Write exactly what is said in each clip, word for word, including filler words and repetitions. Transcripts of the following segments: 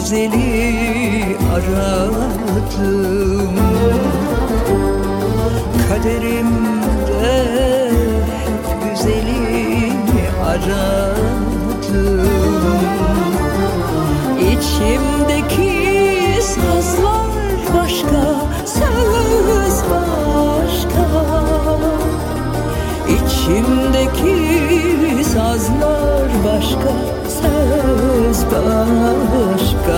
güzeli aradım. Kaderimde hep güzeli aradım. İçimdeki sazlar başka, söz başka. İçimdeki sazlar başka, söz başka.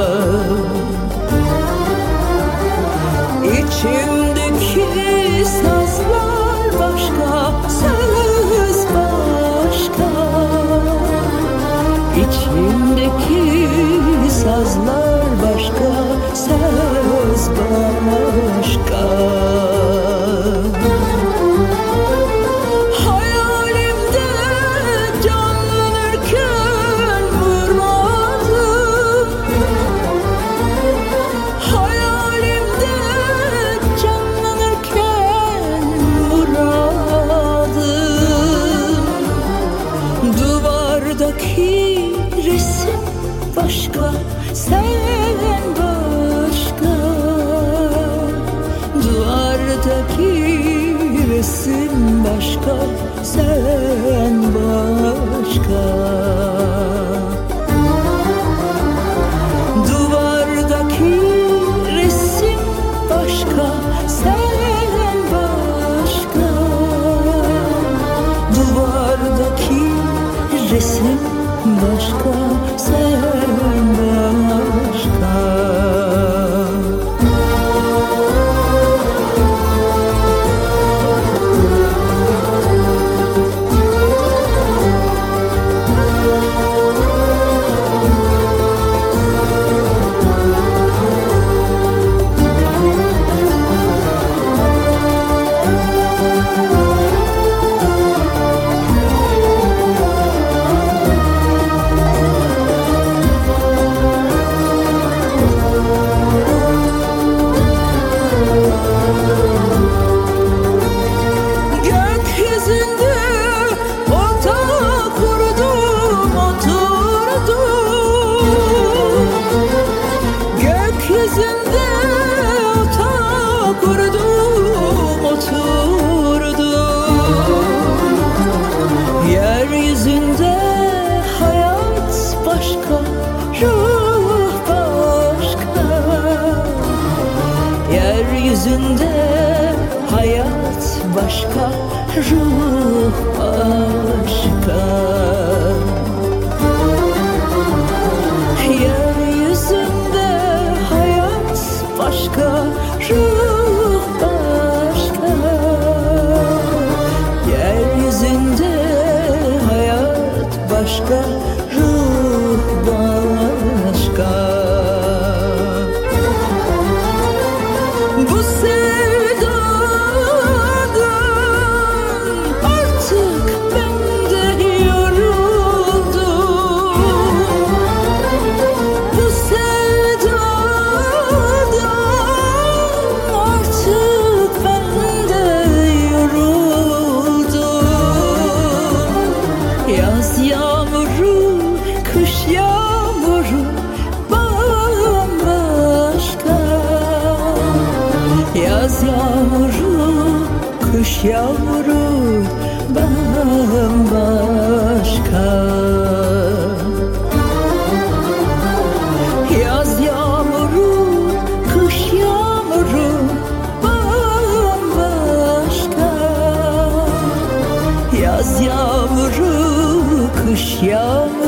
İçimdeki sazlar başka, söz başka. İçimdeki sazlar başka, söz başka. Hayalimde canlanırken vurmadım. Hayalimde canlanırken vuradım. Duvardaki resim başka, sen başka. Duvardaki resim başka, sen başka. Duvardaki resim başka, sen başka. Duvardaki resim başka, sen başka. Gökyüzünde otak kurdum, oturdum. Gökyüzünde otak kurdum, oturdum. Yeryüzünde hayat başka, ruh başka. Yeryüzünde hayat başka, ruh başka. Yeryüzünde hayat başka, ruh başka. Yeryüzünde hayat başka, ruh başka. Bu sevdadan artık ben de yoruldum. Bu sevdadan artık ben de yoruldum. Yaz yağmuru, kış yağmuru bambaşka. Yaz yağmuru, kış yağmuru bambaşka. Yaz yağmuru, kış yağmuru bambaşka. Yaz yağmuru, kış yağmuru